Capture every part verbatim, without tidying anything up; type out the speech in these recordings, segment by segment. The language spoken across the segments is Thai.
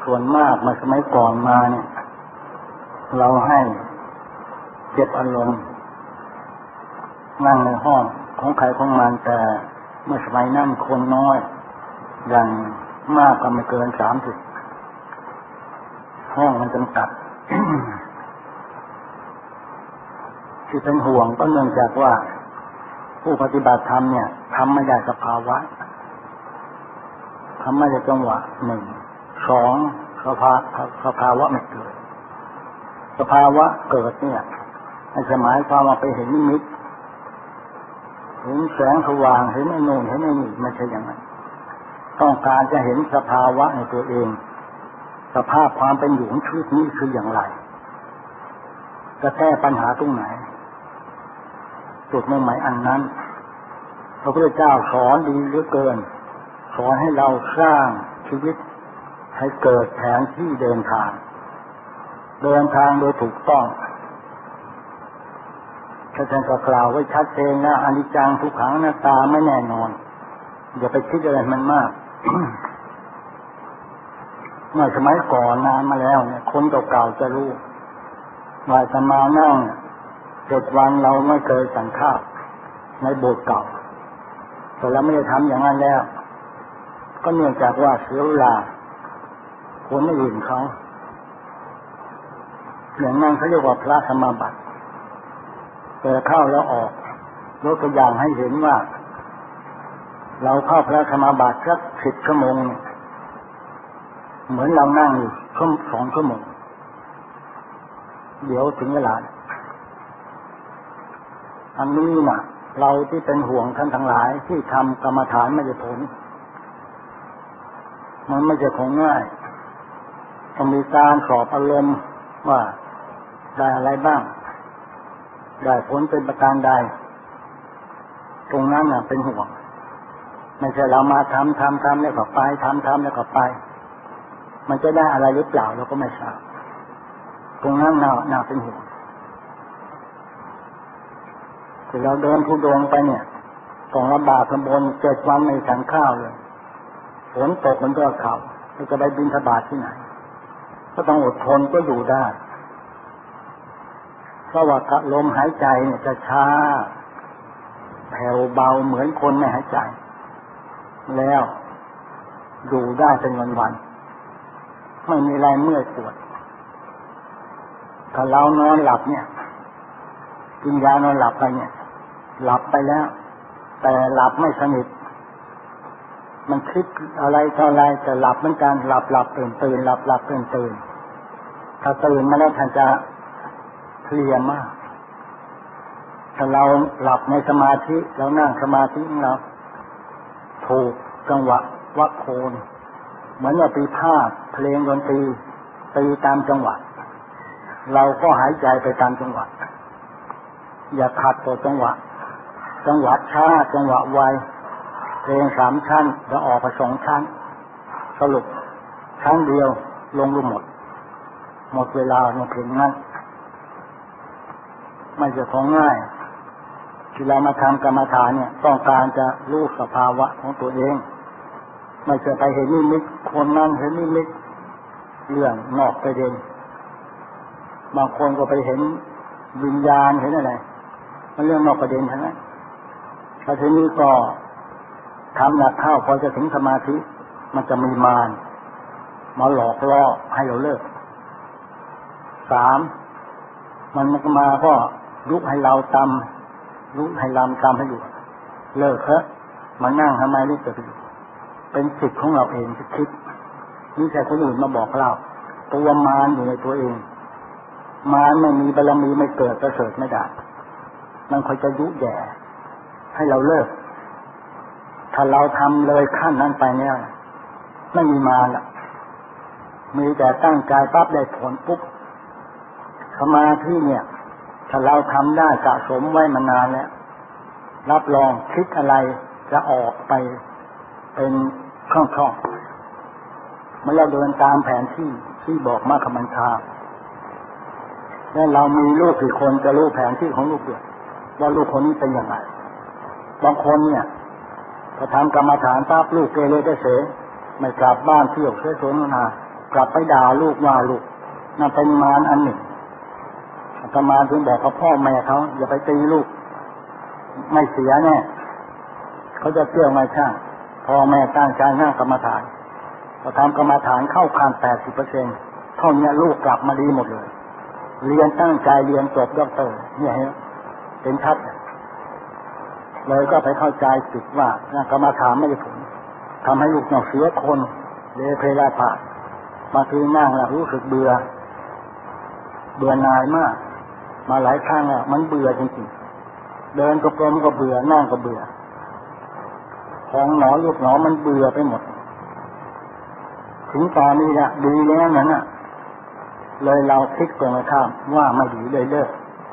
ส่วนมากมาสมัยก่อนมาเนี่ยเราให้เก็บอารมณ์นั่งในห้องของใครของมันแต่เมื่อสมัยนั้นคนน้อยอย่างมากก็ไม่เกินสามสิบห้องมันจำกัด ที่เป็นห่วงก็เนื่องจากว่าผู้ปฏิบัติธรรมเนี่ยทำไม่ได้สภาวะทำไม่ได้จังหวะหนึ่งสองสภาสภาวะไม่เกิดสภาวะเกิดเนี่ยมันจะหมายความว่าไปเห็นนิมิตเห็นแสงสว่างเห็นไอ้โน่นเห็นไอ้นี่ไม่ใช่อย่างนั้นต้องการจะเห็นสภาวะในตัวเองสภาพความเป็นอยู่ของชีวิตนี้คืออย่างไรจะแก้ปัญหาตรงไหนจุดมุ่งหมายอันนั้นพระพุทธเจ้าสอนดีเหลือเกินสอนให้เราสร้างชีวิตให้เกิดแผนที่เดินทางเดินทางโดยถูกต้องท่านก็กล่าวไว้ชัดเจนนะอนิจจังทุกขังอนัตตาไม่แน่นอนอย่าไปคิดอะไรมันมาก เมื่อสมัยก่อนนานมาแล้วเนี่ยคนเก่าๆจะรู้ว่าจะมานั่งเจ็ดวันเราไม่เคยฉันข้าวในโบสถ์เก่าแต่เราไม่ได้ทำอย่างนั้นแล้วก็เนื่องจากว่าเสียเวลาคนอื่นเขาอย่างนั้นเขาเรียกว่าพระสมาบัติแต่เข้าแล้วออกยกตัวอย่างให้เห็นว่าเราเข้าพระสมาบัติสักสิบชั่วโมงเหมือนเรานั่งอยู่ชั่วสองชั่วโมงเดี๋ยวถึงเวลาอันนี้น่ะเราที่เป็นห่วงท่านทั้งหลายที่ทำกรรมฐานไม่ได้ผลมันไม่ใช่ของง่ายต้องมีการสอบอารมณ์ว่าได้อะไรบ้างได้ผลเป็นประการใดตรงนั้นน่ะเป็นห่วงไม่ใช่เรามาทำทำทำแล้วก็ไปทำทำแล้วก็ไปมันจะได้อะไรหรือเปล่าเราก็ไม่ทราบตรงนั้นน่าน่าเป็นห่วงที่เราเดินทุดงไปเนี่ยต้องลำบากลำบนเจ็ดวันไม่ฉันข้าวเลยฝนตกมันก็เข่าจะไปบิณฑบาตที่ไหนก็ต้องอดทนก็อยู่ได้เพราะว่าลมหายใจเนี่ยจะช้าแผ่วเบาเหมือนคนไม่หายใจแล้วอยู่ได้เป็นวันๆไม่มีอะไรเมื่อยปวดถ้าเรานอนหลับเนี่ยกินยานอนหลับไปเนี่ยหลับไปแล้วแต่หลับไม่สนิทมันคิดอะไรเท่าไรแต่หลับเหมือนกันหลับหลับตื่นตื่นหลับหลับตื่นตื่นถ้าตื่นมาแล้วท่านจะเพลียมากถ้าเราหลับในสมาธิเรานั่งสมาธิของเราถูกจังหวะวัคโคนเหมือนว่าปีพาดเพลงดนตรีตีตามจังหวะเราก็หายใจไปตามจังหวะอย่าขัดต่อจังหวะจังหวะช้าจังหวะไวเพลงสามชั้นแล้วออกไปสองชั้นสรุปชั้นเดียวลงรูหมดหมดเวลาในเพลงนั้นไม่ใช่ของง่ายที่เรามาทำกรรมฐานเนี่ยต้องการจะรู้สภาวะของตัวเองไม่ใช่ไปเห็นนิมิตคนนั้นเห็นนิมิตเรื่องนอกประเด็นบางคนก็ไปเห็นวิญญาณเห็นอะไรมันเรื่องนอกประเด็นทั้งนั้นถ้าทีนี้ก็ทำหนักเข้าพอจะถึงสมาธิมันจะมีมารมาหลอกล่อให้เราเลิกสามมันมาก็ลุกให้เราตำลุกให้ลำตำให้อยู่เลิกเถอะมานั่งทำไมนี่จะเป็นสิทธิ์ของเราเองที่คิดนี่ใช่คนอื่นมาบอกเราตัวมารอยู่ในตัวเองมารไม่มีบารมีไม่เกิดประเสริฐไม่ได้มันคอยจะยุแย่ให้เราเลิกถ้าเราทำเลยขั้นนั้นไปเนี่ยไม่มีมารละมีแต่ตั้งใจปั๊บได้ผลปุ๊บสมาธิเนี่ยถ้าเราทำได้สะสมไว้มานานแล้วรับรองคิดอะไรจะออกไปเป็นคล่องๆเมื่อเราเดินตามแผนที่ที่บอกมาคำบัญชาแล้วเรามีลูกกี่คนจะรู้แผนที่ของลูกด้วยว่าลูกคนนี้เป็นอย่างไรบางคนเนี่ยพอทำกรรมฐานปั๊บลูกเกเรได้เสไม่กลับบ้านเที่ยวเที่ยวสวนนากลับไปด่าลูกว่าลูกนั่นเป็นมารอันหนึ่งอาตมาถึงบอกกับพ่อแม่เขาอย่าไปตีลูกไม่เสียแน่เขาจะเชื่อไม่ช่างพ่อแม่ตั้งใจนั่งกรรมฐานพอทำกรรมฐานเข้าคันแปดสิบเปอร์เซ็นต์เท่านี้ลูกกลับมาดีหมดเลยเรียนตั้งใจเรียนจบด็อกเตอร์เนี่ยเป็นทัดเลยก็ไปเข้าใจผิดว่ากรรมฐานไม่ได้ผลทำให้ลูกเราเสียคนเลเพลาผ่าบางทีนั่งแล้วรู้สึกเบื่อเบื่อหน่ายมากมาหลายครั้งอ่ะมันเบื่อจริงๆเดินก็กลมก็เบื่อนั่งก็เบื่อของหนอลูกหนอมันเบื่อไปหมดถึงตอนนี้ละดีแล้วนั่นน่ะเลยเราคิดตรงกันข้ามว่าไม่ดีเลยเลิก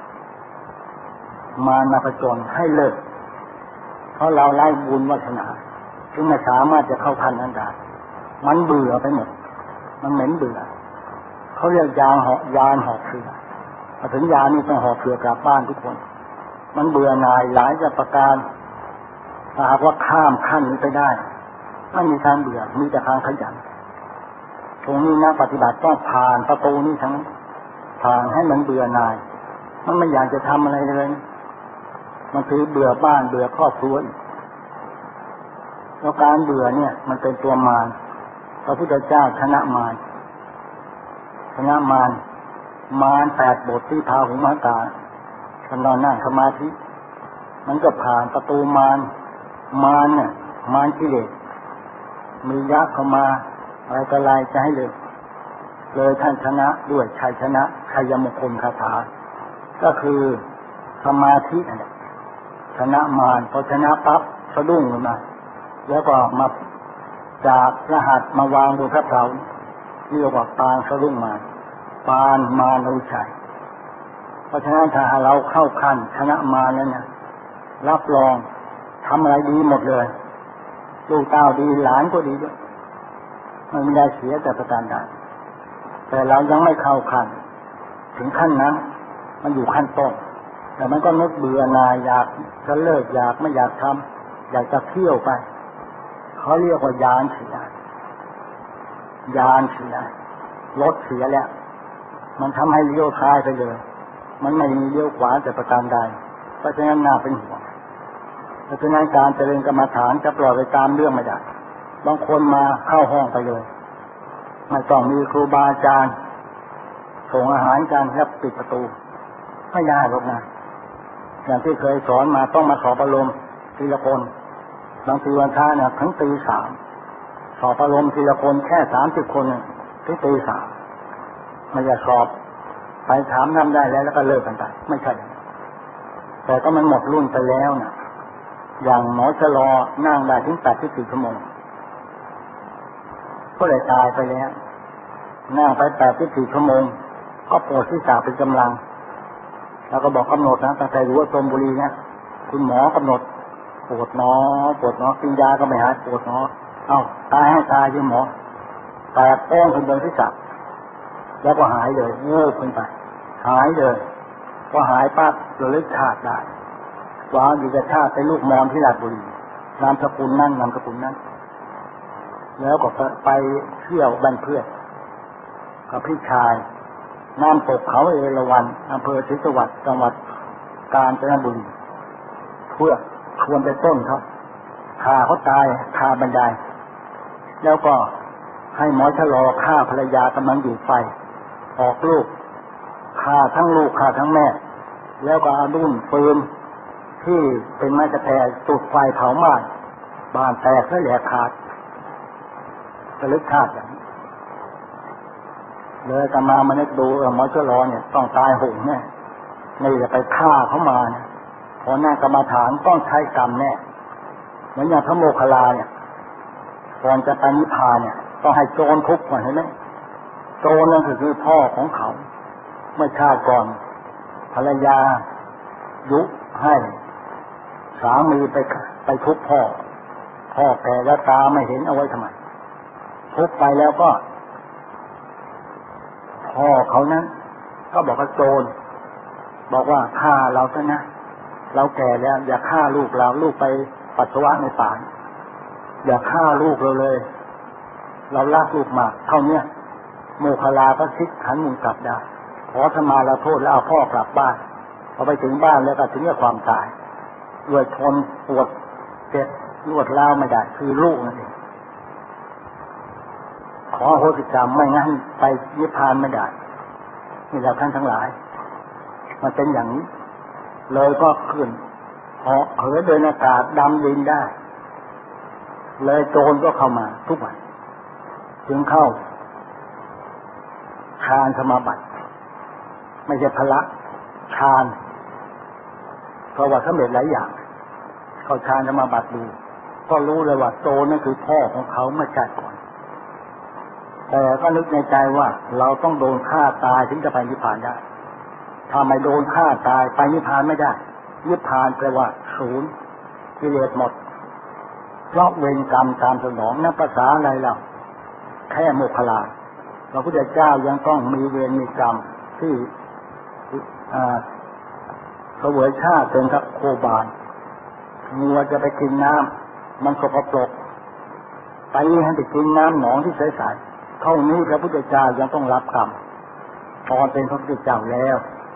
มามาประจนให้เลิกเพราะเราไล่บุญวาสนาถึงไม่สามารถจะเข้าพันนั้นได้มันเบื่อไปหมดมันเหม็นเบื่อเขาเรียกยาหอยานหอบเสือพอถึงยานี่ต้องหอบเสือกลับบ้านทุกคนมันเบื่อหน่ายหลายประการถ้าหากว่าข้ามขั้นนี้ไปได้ไม่มีทางเบื่อมีแต่ทางขยันตรงนี้นักปฏิบัติต้องผ่านประตูนี้ทั้งผ่านให้มันเบื่อหน่ายมันไม่อยากจะทำอะไรเลยมันคือเบื่อบ้านเบื่อครอบครัวแล้วการเบื่อเนี่ยมันเป็นตัวมารพระพุทธเจ้าชนะมารชนะมารมารแปดบทที่พาหุมาตาท่านนอนนั่งสมาธิมันก็ผ่านประตูมารมารเนี่ยมารกิเลสมียักษ์เข้ามาอะไรต่ออะไรจะให้เลยเลยท่านชนะด้วยชัยชนะชัยมงคลคาถาก็คือสมาธิเนี่ยชนะมารพอชนะปั๊บสะดุ้งขึ้นมาแล้วก็มาจากรหัสมาวางบนพระเถาเรียกว่าปางสะดุ้งมาปานมานุชัยเพราะฉะนั้นถ้าเราเข้าขั้นชนะมารแล้วเนี่ยรับรองทำอะไรดีหมดเลยลูกเต้าดีหลานก็ดีด้วยไม่ได้เสียแต่ประการใดแต่เรายังไม่เข้าขั้นถึงขั้นนั้นมันอยู่ขั้นต้นแต่มันก็นึกเบื่อหน่ายอยากจะเลิกอยากไม่อยากทำอยากจะเที่ยวไปเขาเรียกว่ายานเสียยานเสียรถเสียแล้วมันทำให้เลี้ยวซ้ายไปเลยมันไม่มีเลี้ยวขวาแต่ประการใดเพราะฉะนั้นน่าเป็นห่วงเพราะฉะนั้นการเจริญกรรมฐานจะปล่อยไปตามเรื่องไม่ได้บางคนมาเข้าห้องไปเลยไม่ต้องมีครูบาอาจารย์ส่งอาหารกันแล้วปิดประตูไม่ได้หรอกนะอย่างที่เคยสอนมาต้องมาสอบอารมณ์ทีละคนบางทีวันท้าเนี่ยถึงตีสามสอบอารมณ์ทีละคนแค่สามสิบคนถึงตีสามไม่จะสอบไปถามทำได้แล้วแล้วก็เลิกกันไปไม่ใช่แต่ก็มันหมดรุ่นไปแล้วนะอย่างหมอชะลอนั่งได้ถึงแปดสิบสี่ชั่วโมงก็เลยตายไปแล้วนั่งไปแปดสิบสี่ชั่วโมงก็ปวดศีรษะเป็นกำลังแล้วก็บอกกำหนดนะตั้งแต่อยู่ว่าชลบุรีเนี่ยคุณหมอกำหนดปวดหนอปวดหนอกินยาก็ไม่หายปวดหนอเอ้าตายให้ตายยังหมอแตกแป้งขึ้นบนศีรษะแล้วก็หายเลยเงือบขึ้นไปหายเลยพอหายปั๊บระลึกชาติได้ว่าอยู่กับชาติเป็นลูกมอญที่ราชบุรีนามสกุลนั่นนามสกุลนั้นแล้วก็ไปเที่ยวบ้านเพื่อนกับพี่ชายน้ำตกเขาเอราวัณอำเภอศรีสวัสดิ์จังหวัดกาญจนบุรีเพื่อชวนไปต้นเขาฆ่าเขาตายคาบันไดแล้วก็ให้หมอชะลอฆ่าภรรยากำลังอยู่ไฟออกลูกฆ่าทั้งลูกฆ่าทั้งแม่แล้วก็เอาดุ้นปืนที่เป็นไม้กระแทกจุดไฟเผาบ้านบ้านแตกและแหลกขาดระลึกชาติอย่างนี้เลยกันมามานึกดูเออหมอชะลอเนี่ยต้องตายโหงแน่นี่จะไปฆ่าเขามาเนี่ยพอหน้ากรรมฐานต้องใช้กรรมแน่เหมือนอย่างพระโมคคัลลาเนี่ยก่อนจะไปนิพพานเนี่ยต้องให้โจรทุบก่อนเห็นไหมโจรนั่นคือพ่อของเขาเมื่อชาติก่อนภรรยายุให้สามีไปไปทุบพ่อพ่อแก่แล้วตาไม่เห็นเอาไว้ทำไมทุบไปแล้วก็พ่อเขานั้นก็บอกว่าโจรบอกว่าฆ่าเราซะนะเราแก่แล้วอย่าฆ่าลูกเราลูกไปปัสสาวะในป่าอย่าฆ่าลูกเราเลยเรารักลูกมากเท่านี้โมคลาก็คิดหันมุมกลับได้ขอขมาลาโทษแล้วเอาพ่อกลับบ้านพอไปถึงบ้านแล้วก็ถึงกับความตายด้วยทนปวดเจ็บรวดร้าวไม่ได้คือลูกนั่นเองขอโหสิกรรมไม่งั้นไปนิพพานไม่ได้นี่เราท่านทั้งหลายมันเป็นอย่างนี้เลยก็ขึ้นเหาะเหินเดินอากาศดำดินได้เลยโจรก็เข้ามาทุกวันถึงเข้าฌานสมาบัติไม่ใช่พละฌานเพราะว่าสำเร็จหลายอย่างเข้าฌานสมาบัติดูก็รู้เลยว่าโจรนั่นคือพ่อของเขาเมื่อชาติก่อนแต่ก็นึกในใจว่าเราต้องโดนฆ่าตายถึงจะไปนิพพานได้ถ้าไม่โดนฆ่าตายไปนิพพานไม่ได้นิพพานแปลว่าศูนย์กิเลสหมดเพราะเวรกรรมตามสนองนับภาษาอะไรเราแค่โมฆะลาพระพุทธเจ้ายังต้องมีเวรมีกรรมที่เสวยชาติเป็นกับโคบาลงัวจะไปกินน้ำมันสกปรกไปให้ไปกินน้ำหนองที่ใสๆเท่านี้พระพุทธเจ้ายังต้องรับกรรมตอนเป็นพระพุทธเจ้าแล้ว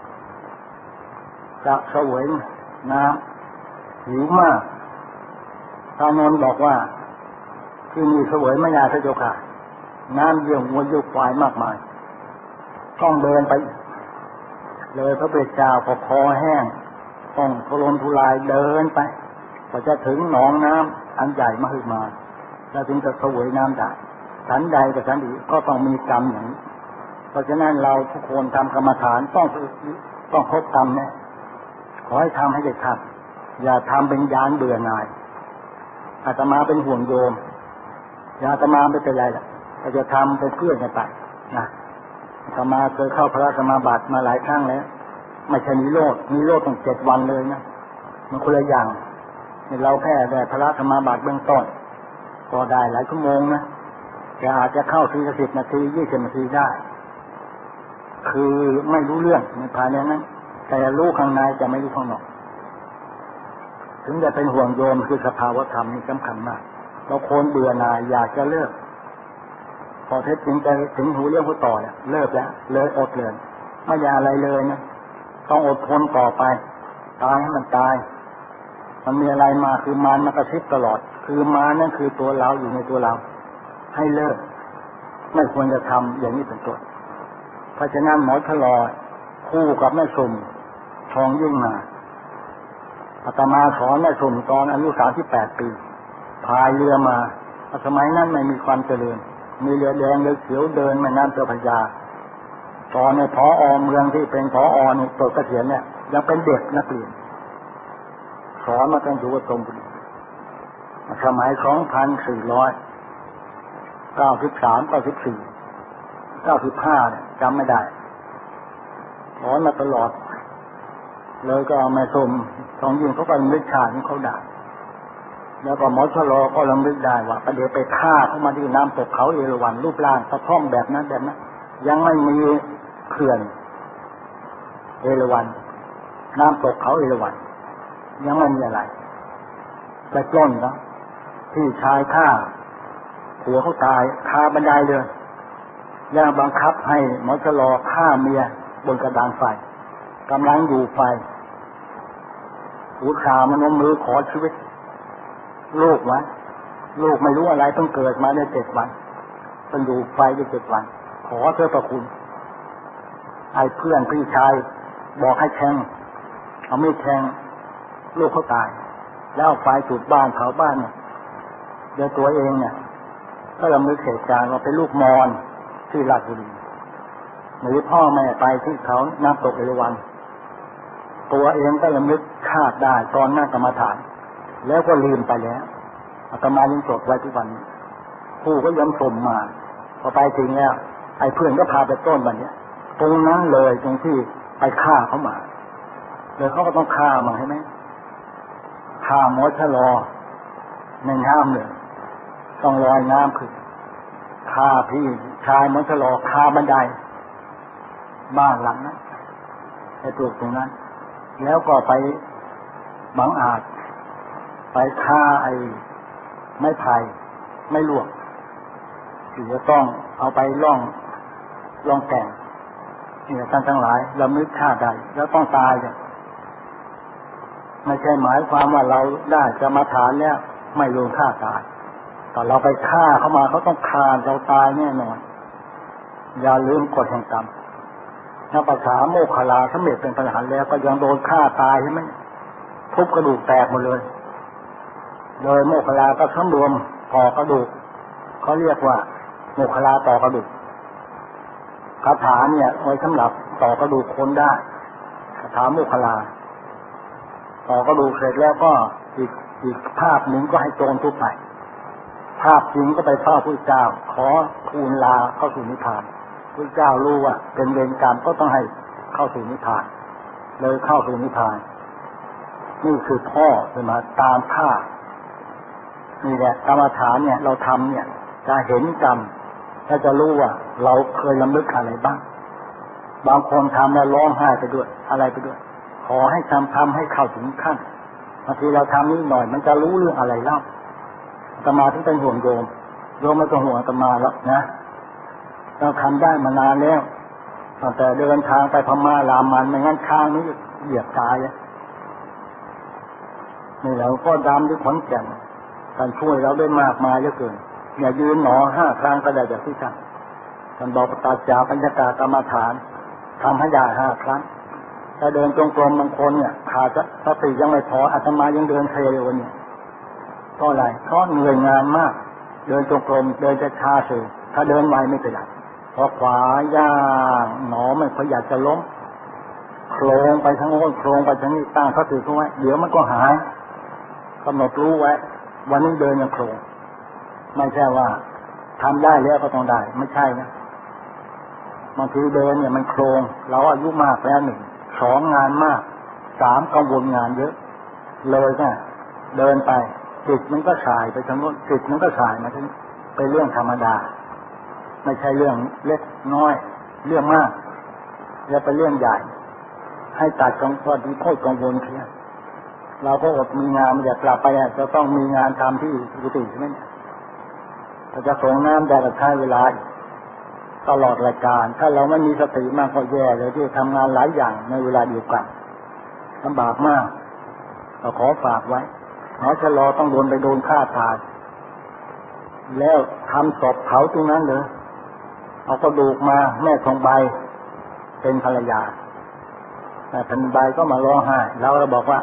จะเสวยน้ำหิวมากพระนนท์บอกว่าที่มีเสวยไม่ยาพระเจ้าค่ะน้ำเยี่ยวงัวเยี่ยวควายมากมายต้องเดินไปเลยพระพุทธเจ้าพอคอแห้งต้องทุรนทุรายเดินไปพอจะถึงหนองน้ำอันใหญ่มหึมาแล้วถึงจะเสวยน้ำได้ฉันใดกับฉันอีกก็ต้องมีกรรมอย่างนี้เพราะฉะนั้นเราทุกคนทำกรรมฐานต้องต้องพบกรรมเนี่ยขอให้ทำให้ได้ทำอย่าทำเป็นยานเบื่อหน่ายอาตมาเป็นห่วงโยมอย่าอาตมาไม่เป็นไรล่ะเราจะทำเป็นเพื่อนกันไปนะอาตมาเคยเข้าพระสมาบัติมาหลายครั้งแล้วไม่ใช่นิโรธนิโรธต้องเจ็ดวันเลยนะมันคนละอย่างเราแค่ได้พระสมาบัติเบื้องต้นก็ได้หลายชั่วโมงนะแต่อาจจะเข้าทีละสิบนาทียี่สิบนาทีได้คือไม่รู้เรื่องในภายในนั้นแต่รู้ข้างในจะไม่รู้ข้างนอกถึงจะเป็นห่วงโยมคือสภาวธรรมนี่สำคัญมากเราคนเบื่อหน่ายอยากจะเลิกพอเท็จจริงจะถึงหูเรื่องหูต่อเนี่ยเลิกแล้วเลยอดเลยไม่อยากอะไรเลยนะต้องอดทนต่อไปตายให้มันตายมันมีอะไรมาคือมารมากระซิบตลอดคือมารนั่นคือตัวเราอยู่ในตัวเราให้เลิกไม่ควรจะทำอย่างนี้เป็นต้นเพราะฉะนั้นหมอชะลอคู่กับแม่สุ่มทองยิ่งมาอาตมาสอนแม่สุ่มตอนอายุสามสิบแปดปีพายเรือมาสมัยนั้นไม่มีความเจริญมีเรือแดงเรือเขียวเดินแม่น้ำเจ้าพระยาตอนในผอ.เมืองที่เป็นผอ.นี่ปลดเกษียณเนี่ยยังเป็นเด็กนักเรียนสอนมาตั้งอยู่ว่าตรงบุรีสมัยสองพันสี่ร้อยเก้าสิบสามเก้าสิบสี่เก้าสิบห้าเนี่ยจำไม่ได้สอนมาตลอดเลยก็เอามาชมทองยิ่งเขาก็ลึกชาที่เขาด่าแล้วก็หมอชะลอก็ลำลึกได้ว่าประเดี๋ยวไปฆ่าเขามาที่น้ำตกเขาเอราวัณรูปร่างกระท่อมแบบนั้นแบบนั้นยังไม่มีเขื่อนเอราวัณน้ำตกเขาเอราวัณยังไม่มีอะไรไปปล้นนะที่ชายฆ่าหัวเขาตายคาบันไดเลยแล้วบังคับให้หมอชะลอฆ่าเมียบนกระดานไฟกำลังอยู่ไฟหัวขามันมือขอชีวิตลูกวะลูกไม่รู้อะไรต้องเกิดมาได้เจ็ดวันต้องอยู่ไฟได้เจ็ดวันขอเธอประคุณไอ้เพื่อนพี่ชายบอกให้แทงเอาไม่แทงลูกเขาตายแล้วไฟจุดบ้านเผาบ้านเนี่ยเดี๋ยวตัวเองเนี่ยก็ลำลึกเหตุการณ์ว่าเป็นลูกมอญที่ราชบุรีหรือพ่อแม่ไปที่เขาน้ำตกเอราวัณตัวเองก็ลำลึกคาดได้ตอนนั่งกรรมฐานแล้วก็ลืมไปแล้วอาตมายังจดไว้ทุกวันผู้ก็ย้ำส่งมาพอไปถึงแล้วไอ้เพื่อนก็พาไปต้นวันนี้ตรงนั้นเลยตรงที่ไปฆ่าเขามาเลยเขาก็ต้องฆ่ามาใช่ไหมฆ่าหมอชะลอในน้ำเลยต้องลอยน้ำขึ้นฆ่าพี่ชายหมอชะลอฆ่าบันไดบ้านหลังนั้นไปปลูกตรงนั้นแล้วก็ไปบังอาจไปฆ่าไอ้ไม้ไผ่ไม่ลวกที่จะต้องเอาไปล่องลองแก่งเนี่ยท่านทั้งหลายเรานึกฆ่าใดแล้วต้องตายเนี่ยไม่ใช่หมายความว่าเราได้กรรมฐานแล้วไม่โดนฆ่าตายแต่เราไปฆ่าเขามาเขาต้องฆ่าเราตายแน่นอนอย่าลืมกฎแห่งกรรมนักปัญญาโมคคลาสำเร็จเป็นพระอรหันต์แล้วก็ยังโดนฆ่าตายใช่ไหมทุบกระดูกแตกหมดเลยโดยโมคคลาก็สำรวมต่อกระดูกเขาเรียกว่าโมคคลาต่อกระดูกคาถาเนี่ยไว้สำหรับต่อกระดูกคนได้คาถาโมคคลาต่อกระดูกเสร็จแล้วก็อีกอีกภาพหนึ่งก็ให้โจรทุบไปภาพจริงก็ไปเฝ้าพระเจ้าขอทูลลาเข้าสู่นิพพานพระเจ้ารู้ว่าเป็นเวรกรรมก็ต้องให้เข้าสู่นิพพานเลยเข้าสู่นิพพานนี่คือพ่อเป็นมาตามภาพนี่แหละกรรมฐานเนี่ยเราทำเนี่ยจะเห็นกรรมถ้าจะรู้ว่าเราเคยลำลึกอะไรบ้างบางคนทำแล้วร้องไห้ไปด้วยอะไรไปด้วยขอให้ทำทำให้เข้าถึงขั้นบางทีเราทำนิดหน่อยมันจะรู้เรื่องอะไรเล่าอาตมาที่เป็นห่วงโยมโยมไม่ต้องห่วงอาตมาแล้วนะเราทำได้มานานแล้วตั้งแต่เดินทางไปพม่าลามันไม่งั้นข้างนี้เหยียบตายนี่เราก็ดำด้วยขอนแก่นท่านช่วยเราได้มากมายเยอะเกินอย่ายืนหนอห้าครั้งก็ได้จากที่ท่านท่านบอกปตาจาปัญญากากรรมฐานทำให้ได้ห้าครั้งถ้าเดินจงกรมบางคนเนี่ยขาดสติยังไม่พออาตมายังเดินเทเลยวันนี้ก็อะไรก็เหนื่อยงานมากเดินจงกรมเดินช้าๆสิถ้าเดินไวไม่เป็นไรพอขวาย่างหนอไม่พออยากจะล้มโคลงไปทั้งโน้นโคลงไปทั้งนี้ตั้งสติไว้เดี๋ยวมันก็หายกำหนดรู้ไว้วันนี้เดินยังโคลงไม่ใช่ว่าทำได้แล้วก็ต้องได้ไม่ใช่นะบางทีเดินเนี่ยมันโคลงเราอายุมากแล้วหนึ่งสองงานมากสามกังวลงานเยอะเลยก็เดินไปจิตมันก็สายไปทางโน้นจิตมันก็สายมาทั้งเป็นเรื่องธรรมดาไม่ใช่เรื่องเล็กน้อยเรื่องมากจะเป็นเรื่องใหญ่ให้ตัดกังวลที่โคตรกังวลเพียงเราก็อดมีงานมันจะกลับไปจะต้องมีงานทำที่ปกติใช่ไหมเนี่ยเราจะส่งน้ำจะใช้เวลาตลอดรายการถ้าเราไม่มีสติมากก็แย่เลยที่ทำงานหลายอย่างในเวลาเดียวกันลำบากมากเราขอฝากไว้หมอชะลอต้องโดนไปโดนฆ่าตายแล้วทำศพเผาตรงนั้นเลยเอากระดูกมาแม่ทองใบเป็นภรรยาแต่ทองใบก็มาร้องไห้แล้วเราบอกว่า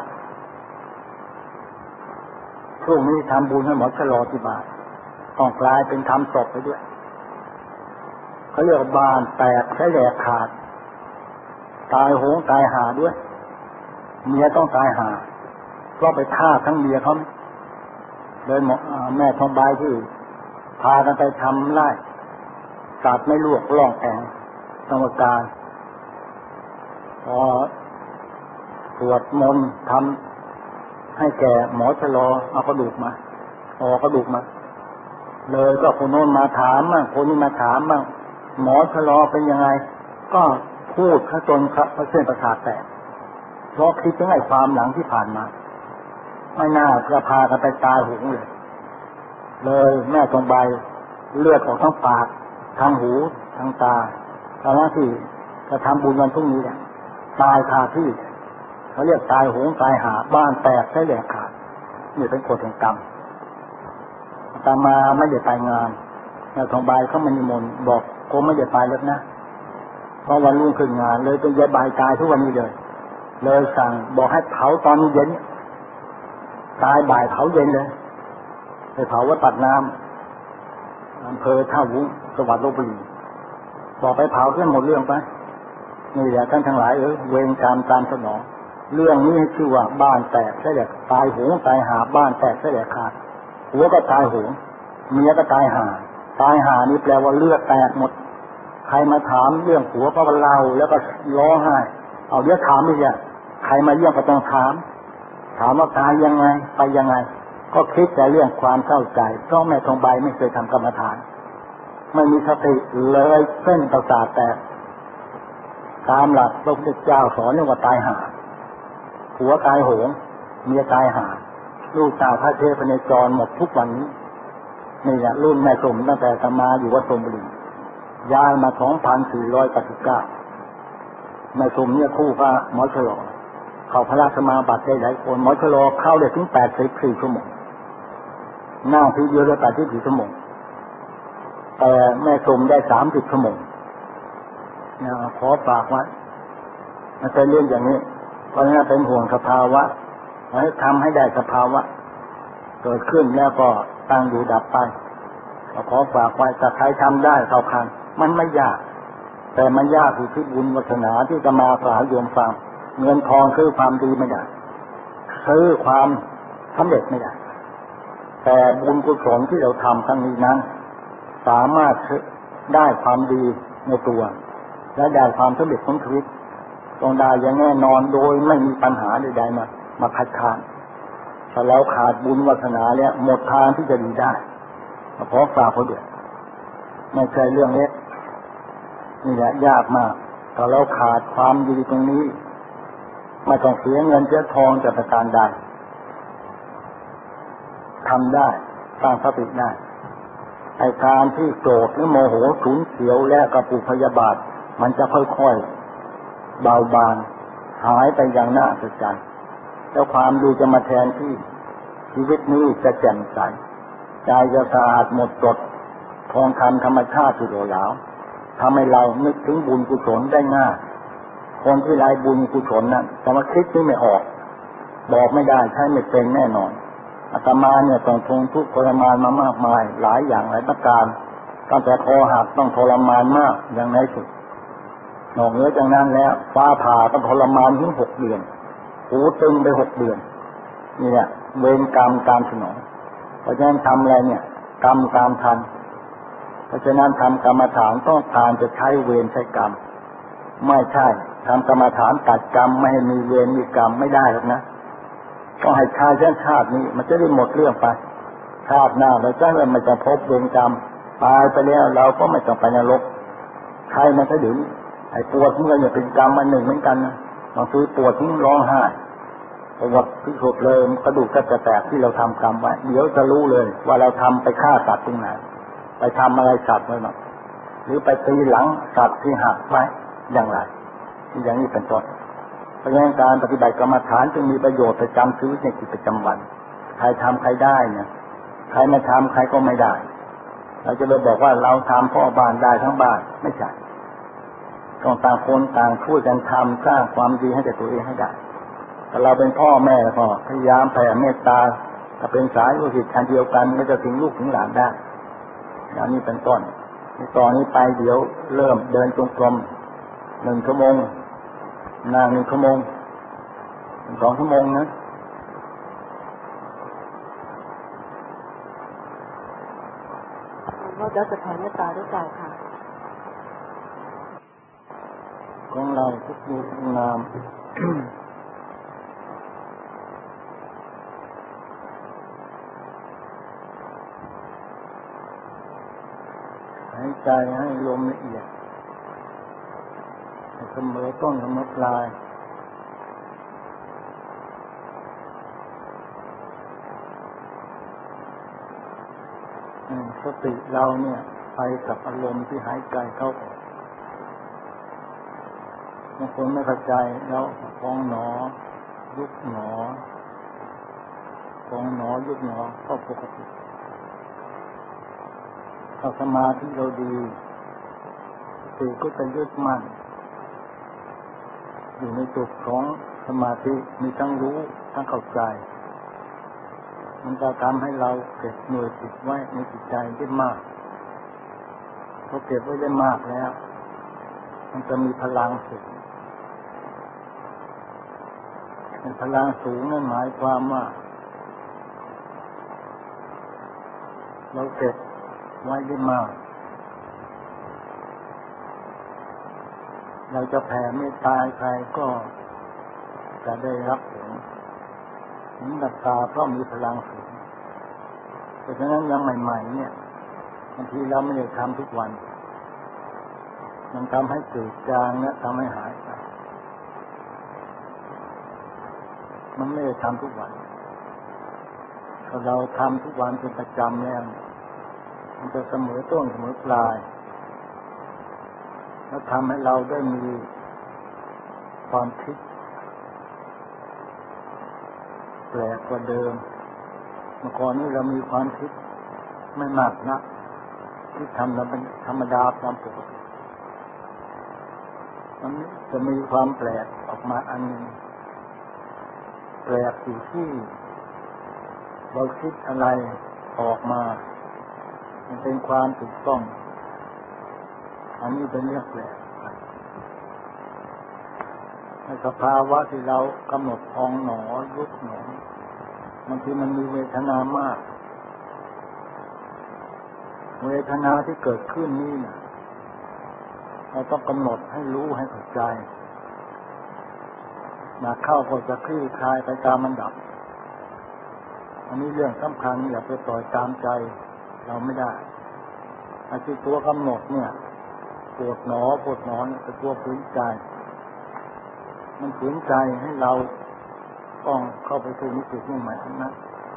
พรุ่งนี้ทำบุญให้หมอชะลอที่บ้านต้องกลายเป็นทำศพไปด้วยเขาเรียกบ้านแตกใช้แหลกขาดตายโหงตายหาด้วยเมียต้องตายหาก็ไปฆ่าทั้งเมียเขาเลยแม่ทองใบที่พากันไปทำไร่ตัดไม่ลวกล่องแองกรรมการพอสวดมนต์ทำให้แก่หมอชะลอเอากระดูกมาเอากระดูกมาเลยก็คนโน้นมาถามบ้างคนนี้มาถามบ้างหมอชะลอเป็นยังไงก็พูดขจนครับพระเส้นประสาทแตกเพราะคิดถึงไอ้ความหลังที่ผ่านมาไม่น่าจะพากันไปตายหงเลยเลยแม่ทองใบเลือดออกทั้งปากทางหูทางตาตอนที่จะทำบุญวันพรุ่งนี้เนี่ยตายคาที่เขาเรียกตายหงตายหาบ้านแตกใช้แหลกขาดนี่เป็นกฎแห่งกรรมตามมาไม่ได้ไปงานแม่ทองใบเขามานิมนต์บอกกูไม่ได้ไปแล้วนะเพราะวันรุ่งขึ้นงานเลยเป็นยายใบตายทุกวันนี้เลยเลยสั่งบอกให้เผาตอนเย็นตายบ่ายเผาเย็นเลยไปเผาวัดปัดน้ำอำเภอท่าวุ้งจังหวัดลพบุรีบอกไปเผาเรื่องหมดเรื่องไปนี่แหละท่านทั้งหลายเออเวรกรรมตามสนองเรื่องนี้ชื่อว่าบ้านแตกใช่ไหมตายโหงตายหาบ้านแตกใช่ไหมขาดหัวก็ตายโหงเมียก็ตายหาตายหานี่แปลว่าเลือดแตกหมดใครมาถามเรื่องผัวก็เล่าแล้วก็ร้องไห้เอาเดี๋ยวถามอีกอ่ะใครมาเยี่ยมก็ต้องถามถามว่าตายยังไงไปยังไงก็คิดแต่เรื่องความเข้าใจเพราะแม่ทองใบไม่เคยทำกรรมฐานไม่มีสติเลยเส้นประสาทแตกตามหลักพระพุทธเจ้าสอนเรื่องว่าตายหาผัวตายโหงเมียตายหาลูกสาวพระเทพในจรหมดทุกวันนี้นี่แหละรุ่นแม่สมตั้งแต่ตมาอยู่วัดสมบุรีย้ายมาสองพันสี่ร้อยแปดสิบเก้าในสมเนี่ยคู่พระหมอชลอเขาพระราชมาบัติได้หลายคนหมอชลอเข้าได้ถึงแปดสิบสี่ชั่วโมงนั่งทีเดียวได้แปดสิบสี่ชั่วโมงแต่แม่สมได้สามสิบชั่วโมงนะขอฝากไว้มันเป็นเรื่องอย่างนี้เพราะฉะนั้นเป็นห่วงสภาวะให้ทำให้ได้สภาวะเกิดขึ้นแล้วก็ตั้งอยู่ดับไปเราขอฝากไว้ถ้าใครทำได้เข้าคันมันไม่ยากแต่มันยากอยู่ที่บุญวาสนาที่จะมาสายโยมฟังเงินทองซื้อความดีไม่ได้ซื้อความสำเร็จไม่ได้แต่บุญกุศลที่เราทำครั้งนี้นั้นสามารถได้ความดีในตัวและได้ความสำเร็จของชีวิตต้องได้อย่างแน่นอนโดยไม่มีปัญหาใดๆมามาขัดขานถ้าเราขาดบุญวาสนาแล้วหมดทางที่จะดีได้ขอฝากเขาด้วยไม่ใช่เรื่องเล็กนี่แหละยากมากถ้าเราขาดความดีตรงนี้ไม่ต้องเสียเงินเสียทองจะประการใดทำได้สร้างสติได้ไอ้การที่โกรธหรือโมโหฉุนเฉียวและกระปุกพยาบาทมันจะค่อยๆเบาบางหายไปอย่างน่าอัศจรรย์แล้วความดีจะมาแทนที่ชีวิตนี้จะแจ่มใสใจจะสะอาดหมดจดทองคำธรรมชาติที่โดดเหลาทำให้เรานึกถึงบุญกุศลได้ง่ายคนที่ไร้บุญกุศลนั้นแต่ว่าคิดไม่ออกบอกไม่ได้ใช้ไม่เป็นแน่นอนอาตมาเนี่ยต้องทนทุกข์ทรมานมามากมายหลายอย่างหลายประการตั้งแต่คอหักต้องทรมานมากอย่างในสุดนอกเหนือจากนั้นแล้วฟ้าผ่าต้องทรมานถึงหกเดือนหูตึงไปหกเดือนนี่แหละเวรกรรมตามสนองเพราะฉะนั้นทำอะไรเนี่ยกรรมตามทันเพราะฉะนั้นทำกรรมฐานต้องการจะใช้เวรใช้กรรมไม่ใช่ทำกรรมฐานตัดกรรมไม่ให้มีเวรมีกรรมไม่ได้หรอกนะต้องให้ชายเช่นชาตินี้มันจะได้หมดเรื่องไปชาติหน้าเราจะไม่จะพบเวรกรรมตายไปแล้วเราก็ไม่ต้องไปนรกใครมันก็ถึงไอ้ปวดเมื่อยเนี่ยเป็นกรรมอันหนึ่งเหมือนกันนะบางทีปวดทิ้งร้องไห้ปวดที่สุดเลยกระดูกก็จะแตกที่เราทำกรรมไว้เดี๋ยวจะรู้เลยว่าเราทำไปฆ่าสัตว์ตรงไหนไปทำอะไรสัตว์ไว้หรอหรือไปตีหลังสัตว์ที่หักไว้อย่างไรที่อย่างนี้เป็นต้นเพราะฉะนั้นการปฏิบัติกรรมฐานจึงมีประโยชน์ประจำชีวิตในกิจประจำวันใครทำใครได้เนี่ยใครไม่ทำใครก็ไม่ได้เราจะไปบอกว่าเราทำพ่อบ้านได้ทั้งบ้านไม่ใช่ต้องต่างคนต่างช่วยกันทำสร้างความดีให้แก่ตัวเองให้ได้ถ้าเราเป็นพ่อแม่แล้วก็พยายามแผ่เมตตาถ้าเป็นสายโลหิตอันเดียวกันก็จะถึงลูกถึงหลานได้อย่างนี้เป็นต้นตอนนี้ไปเดี๋ยวเริ่มเดินจงกรมหนึ่งชั่วโมงนั่งหนึ่งชั่วโมงสองชั่วโมงนะเราจะจะแผ่เมตตาด้วยใจค่ะของเราทุกยุคนามหายใจให้ลมละเอียดเสมอต้นเสมอปลายสติเราเนี่ยไปกับอารมณ์ที่หายใจเข้าออกบางคนไม่เข้าใจแล้วพองหนอยุบหนอพองหนอยุบหนอก็ปกติถ้าสมาธิเราดีสติก็จะยึดมั่นอยู่ในจุดของสมาธิมีทั้งรู้ทั้งเข้าใจมันจะทำให้เราเก็บหน่วยจิตไว้ในจิตใจได้มากพอเก็บไว้ได้มากแล้วมันจะมีพลังสูงเป็นพลังสูงนั่นหมายความว่าเราเก็บไว้ได้มากเราจะแผ่เมตตาใครก็จะได้รับผลถึงดับตาเพราะมีพลังสูงเพราะฉะนั้นยังใหม่ๆเนี่ยบางทีเราไม่ได้ทำทุกวันมันทำให้จืดจางและทำให้หายไปมันไม่ได้ทำทุกวันถ้าเราทำทุกวันเป็นประจำแล้วมันจะเสมอต้นเสมอปลายแล้วทำให้เราได้มีความคิดแปลกกว่าเดิมเมื่อก่อนนี้เรามีความคิดไม่มากนักที่ทำเราเป็นธรรมดาตามปกติมันจะมีความแปลกออกมาอันนึงแปลกอยู่ที่เราคิดอะไรออกมามันเป็นความถูกต้องอันนี้เป็นเรื่องแปลกในสภาวะที่เรากำหนดพองหนอยุบหนอบางทีมันมีเวทนามากเวทนาที่เกิดขึ้นนี่นะเราต้องกำหนดให้รู้ให้เข้าใจหนักเข้าก็จะคลี่คลายไปตามมันดับอันนี้เรื่องสำคัญอย่าไปปล่อยตามใจเราไม่ได้ไอ้ที่ตัวกำหนดเนี่ยปวดหนอปวดหนอเนี่ยเป็นตัวฝืนใจมันฝืนใจให้เราต้องเข้าไปสู่นิพพานใหม่ทั้งนั้น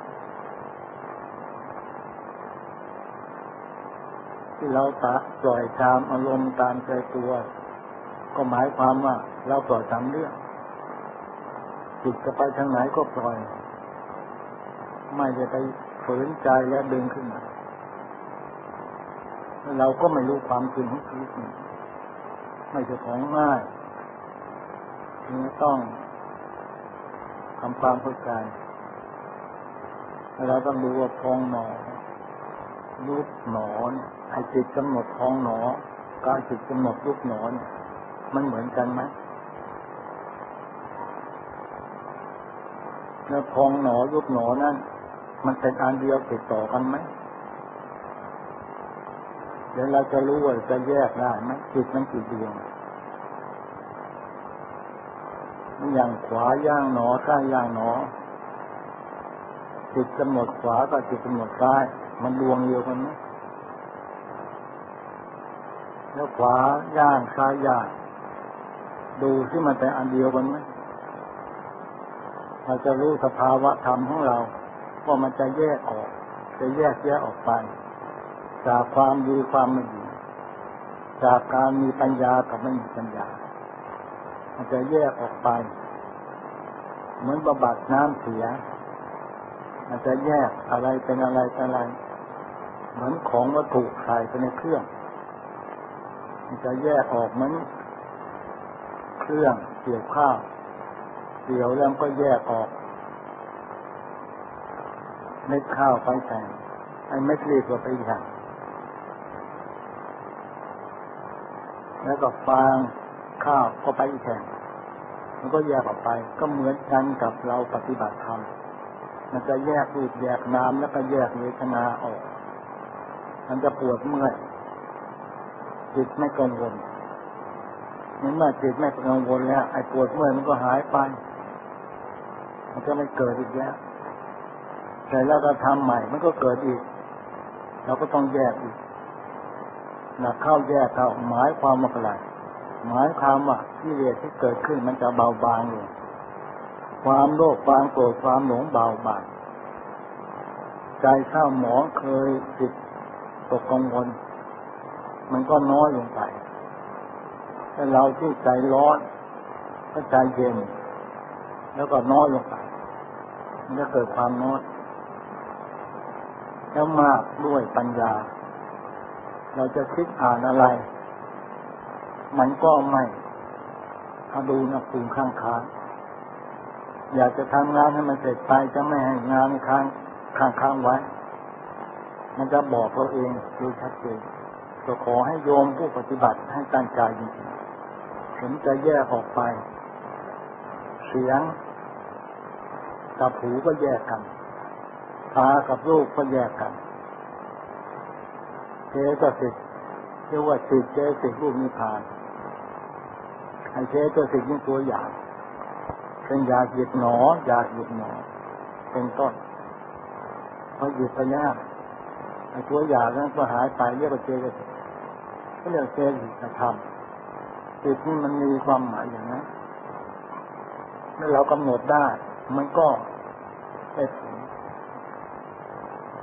ที่เราตะปล่อยตามอารมณ์ตามใจตัวก็หมายความว่าเราปล่อยตามเรื่องจิตจะไปทางไหนก็ปล่อยไม่จะไปฝืนใจและดึงขึ้นมาเราก็ไม่รู้ความจริงของชีวิตนี้ไม่ใช่ของง่ายจึงต้องทำความเข้าใจเราต้องดูว่าพองหนอยุบหนอเนี่ยไอ้จิตกำหนดพองหนอกับจิตกำหนดยุบหนอเนี่ยมันเหมือนกันไหมแล้วพองหนอยุบหนอนั่นมันเป็นอันเดียวติดต่อกันไหมเดี๋ยวเราจะรู้ว่าจะแยกได้ไหมจิตมันกี่ดวงมันอย่างขวาย่างหนอซ้ายย่างหนอจิตกำหนดขวากับจิตกำหนดซ้ายมันดวงเดียวกันไหมแล้วขวาย่างซ้ายย่างดูที่มันเป็นอันเดียวกันไหมเราจะรู้สภาวะธรรมของเราว่ามันจะแยกออกจะแยกแยกออกไปจากความดีความไม่ดีจากการมีปัญญากับไม่มีปัญญามันจะแยกออกไปเหมือนบำบัดน้ำเสียมันจะแยกอะไรเป็นอะไรเป็นอะไรเหมือนของวัตถุใส่ไปในเครื่องมันจะแยกออกเหมือนเครื่องเกี่ยวข้าวเกี่ยวแล้วก็แยกออกเม็ดข้าวไปใส่ไอ้เม็ดรีบก็ไปใส่แล้วก็ฟางข้าวก็ไปอีกแห่งมันก็แยกออกไปก็เหมือนกันกับเราปฏิบัติธรรมมันจะแยกรูปแยกนามแล้วก็แยกเวทนาออกมันจะปวดเมื่อยจิตไม่กังวลเมื่อจิตไม่กังวลแล้วไอ้ปวดเมื่อยมันก็หายไปมันจะไม่เกิดอีกแล้วแต่แล้วเราทำใหม่มันก็เกิดอีกเราก็ต้องแยกอีกหนักเข้าแยกเข้าหมายความว่าอะไรหมายความว่ากิเลสที่เกิดขึ้นมันจะเบาบางลงความโลภความโกรธความหลงเบาบางใจเศร้าหมองเคยจิตตกกังวลมันก็น้อยลงไปแต่เราที่ใจร้อนก็ใจเย็นแล้วก็น้อยลงไปมันจะเกิดความน้อยแล้วมากด้วยปัญญาเราจะคิดอ่านอะไรมันก็ไม่ถ้าดูนะภูมิข้างค้างอยากจะทำงานให้มันเสร็จไปจะไม่ให้งานค้างค้างค้างไว้มันจะบอกเราเองโดยชัดเจนก็ขอให้โยมผู้ปฏิบัติให้ตั้งใจจริงๆถึงจะแยกออกไปเสียงกับหูก็แยกกันตากับรูปก็แยกกันเจตสิกเรียกว่าจิตเจตสิกรูปนิพพานไอ้เจตสิกนี่ตัวอย่างเป็นอยากหยุดหนออยากหยุดหนอเป็นต้นพอหยุดไปยากไอ้ตัวอยากนั้นก็หายไปเรียกว่าเจตสิกก็เรียกเจตสิกธรรมจิตนี่มันมีความหมายอย่างนั้นเมื่อเรากำหนดได้มันก็ได้ผล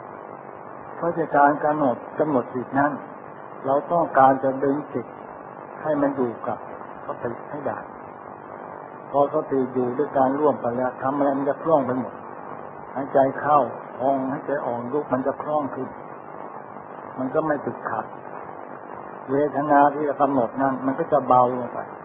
เพราะการกำหนดกำหนดจิตนั้นเราต้องการจะดึงจิตให้มันอยู่กับสติให้ได้พอสติอยู่ด้วยการร่วมกันแล้วทำอะไรมันจะคล่องไปหมดหายใจเข้าออกหายใจออกลุกมันจะคล่องขึ้นมันก็ไม่ติดขัดเวทนาที่จะกำหนดนั้นมันก็จะเบาลงไป